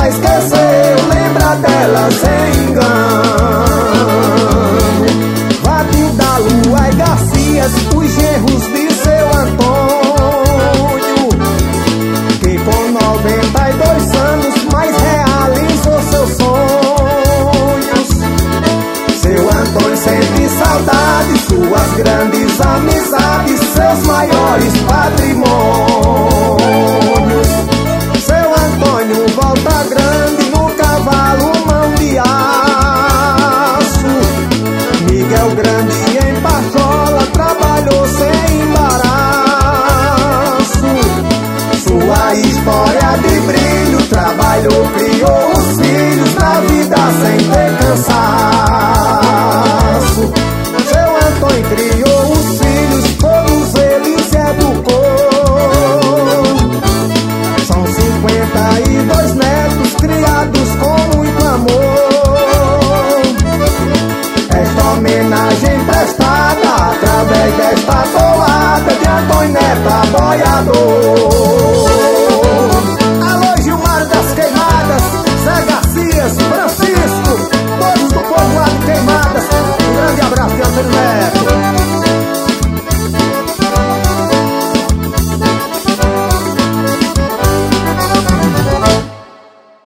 esqueceu, lembra dela sem engano. Vade da Lua e Garcias, os genros de seu Antônio, que com 92 anos mais realizou seus sonhos. Seu Antônio sente saudade, suas grandes amizades, seus maiores patrimônios. Seu Antônio volta grande no cavalo mão de aço. Miguel Grande em Pachola trabalhou sem embaraço. Sua história de brilho, trabalhou, criou os filhos na vida sem ter cansaço. Seu Antônio criou os filhos, todos eles educou. São 52 netos criados com muito amor. Esta homenagem prestada através desta toada de Antônio Neto Aboiador.